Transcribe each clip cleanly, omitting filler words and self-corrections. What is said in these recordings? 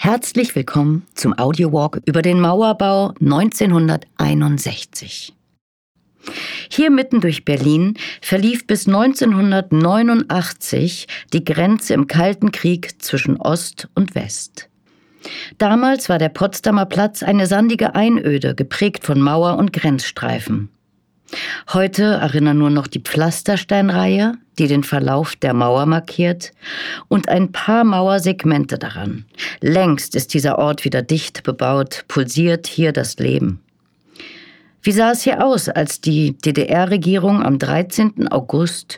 Herzlich willkommen zum Audiowalk über den Mauerbau 1961. Hier mitten durch Berlin verlief bis 1989 die Grenze im Kalten Krieg zwischen Ost und West. Damals war der Potsdamer Platz eine sandige Einöde, geprägt von Mauer- und Grenzstreifen. Heute erinnern nur noch die Pflastersteinreihe, die den Verlauf der Mauer markiert, und ein paar Mauersegmente daran. Längst ist dieser Ort wieder dicht bebaut, pulsiert hier das Leben. Wie sah es hier aus, als die DDR-Regierung am 13. August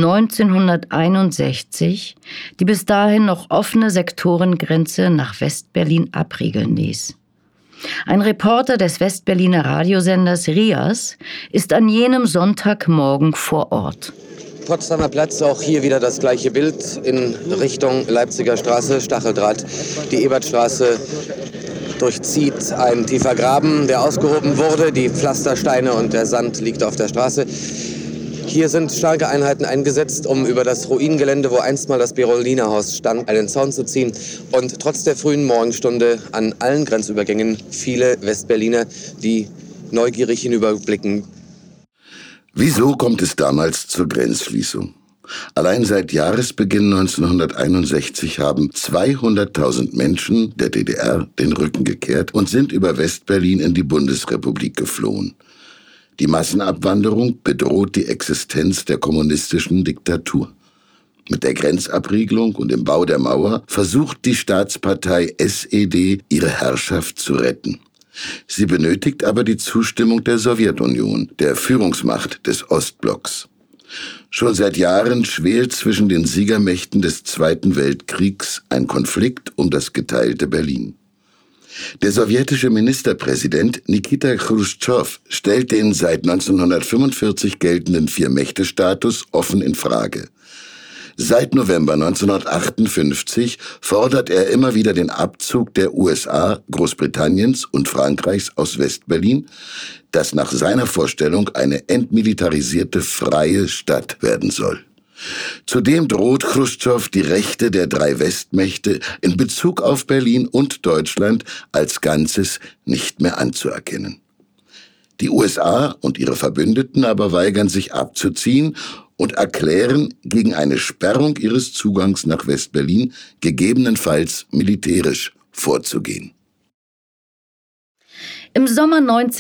1961 die bis dahin noch offene Sektorengrenze nach Westberlin abriegeln ließ? Ein Reporter des Westberliner Radiosenders RIAS ist an jenem Sonntagmorgen vor Ort. Potsdamer Platz, auch hier wieder das gleiche Bild in Richtung Leipziger Straße, Stacheldraht. Die Ebertstraße durchzieht ein tiefer Graben, der ausgehoben wurde. Die Pflastersteine und der Sand liegt auf der Straße. Hier sind starke Einheiten eingesetzt, um über das Ruinengelände, wo einst mal das Berolina-Haus stand, einen Zaun zu ziehen. Und trotz der frühen Morgenstunde an allen Grenzübergängen viele Westberliner, die neugierig hinüberblicken. Wieso kommt es damals zur Grenzschließung? Allein seit Jahresbeginn 1961 haben 200.000 Menschen der DDR den Rücken gekehrt und sind über Westberlin in die Bundesrepublik geflohen. Die Massenabwanderung bedroht die Existenz der kommunistischen Diktatur. Mit der Grenzabriegelung und dem Bau der Mauer versucht die Staatspartei SED, ihre Herrschaft zu retten. Sie benötigt aber die Zustimmung der Sowjetunion, der Führungsmacht des Ostblocks. Schon seit Jahren schwelt zwischen den Siegermächten des Zweiten Weltkriegs ein Konflikt um das geteilte Berlin. Der sowjetische Ministerpräsident Nikita Chruschtschow stellt den seit 1945 geltenden Vier-Mächte-Status offen in Frage. Seit November 1958 fordert er immer wieder den Abzug der USA, Großbritanniens und Frankreichs aus Westberlin, das nach seiner Vorstellung eine entmilitarisierte freie Stadt werden soll. Zudem droht Chruschtschow, die Rechte der drei Westmächte in Bezug auf Berlin und Deutschland als Ganzes nicht mehr anzuerkennen. Die USA und ihre Verbündeten aber weigern sich abzuziehen und erklären, gegen eine Sperrung ihres Zugangs nach Westberlin gegebenenfalls militärisch vorzugehen. Im Sommer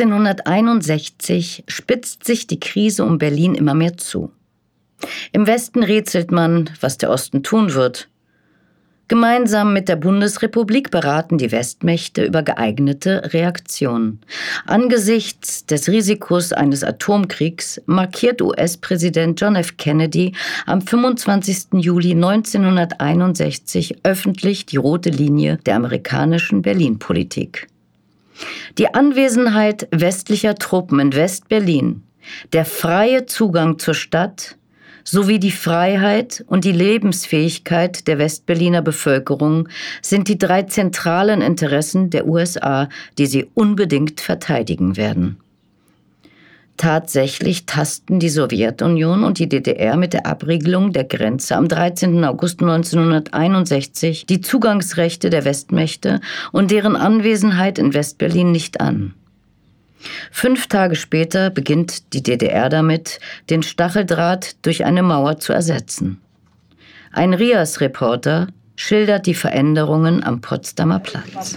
1961 spitzt sich die Krise um Berlin immer mehr zu. Im Westen rätselt man, was der Osten tun wird. Gemeinsam mit der Bundesrepublik beraten die Westmächte über geeignete Reaktionen. Angesichts des Risikos eines Atomkriegs markiert US-Präsident John F. Kennedy am 25. Juli 1961 öffentlich die rote Linie der amerikanischen Berlin-Politik. Die Anwesenheit westlicher Truppen in West-Berlin, der freie Zugang zur Stadt sowie die Freiheit und die Lebensfähigkeit der Westberliner Bevölkerung sind die drei zentralen Interessen der USA, die sie unbedingt verteidigen werden. Tatsächlich tasten die Sowjetunion und die DDR mit der Abriegelung der Grenze am 13. August 1961 die Zugangsrechte der Westmächte und deren Anwesenheit in Westberlin nicht an. 5 Tage später beginnt die DDR damit, den Stacheldraht durch eine Mauer zu ersetzen. Ein RIAS-Reporter schildert die Veränderungen am Potsdamer Platz.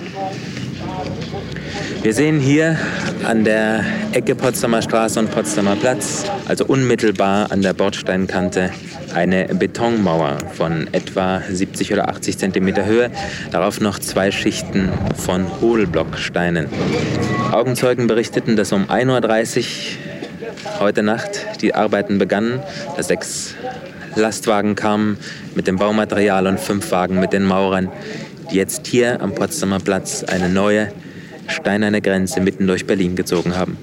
Wir sehen hier an der Ecke Potsdamer Straße und Potsdamer Platz, also unmittelbar an der Bordsteinkante, eine Betonmauer von etwa 70 oder 80 Zentimeter Höhe, darauf noch 2 Schichten von Hohlblocksteinen. Augenzeugen berichteten, dass um 1:30 Uhr heute Nacht die Arbeiten begannen, dass 6 Lastwagen kamen mit dem Baumaterial und 5 Wagen mit den Maurern, die jetzt hier am Potsdamer Platz eine neue steinerne Grenze mitten durch Berlin gezogen haben.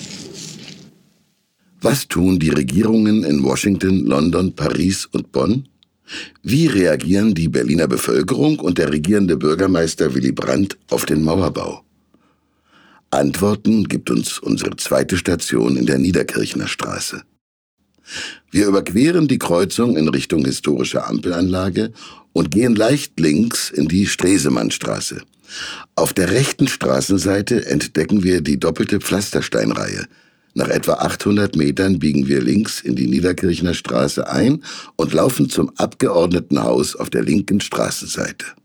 Was tun die Regierungen in Washington, London, Paris und Bonn? Wie reagieren die Berliner Bevölkerung und der regierende Bürgermeister Willy Brandt auf den Mauerbau? Antworten gibt uns unsere zweite Station in der Niederkirchner Straße. Wir überqueren die Kreuzung in Richtung historische Ampelanlage und gehen leicht links in die Stresemannstraße. Auf der rechten Straßenseite entdecken wir die doppelte Pflastersteinreihe. Nach etwa 800 Metern biegen wir links in die Niederkirchner Straße ein und laufen zum Abgeordnetenhaus auf der linken Straßenseite.